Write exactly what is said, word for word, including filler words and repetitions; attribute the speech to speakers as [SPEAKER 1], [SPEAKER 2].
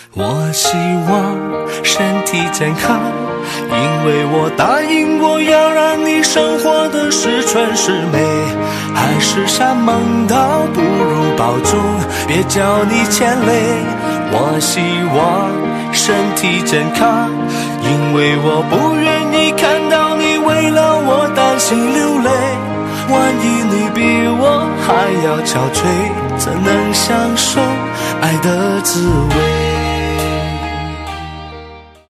[SPEAKER 1] 我希望身体健康，因为我答应我要让你生活的十全十美。海誓山盟倒不如保重，别叫你牵累。我希望身体健康，因为我不愿意看到你为了我担心流泪。万一你比我还要憔悴，怎能享受爱的滋味？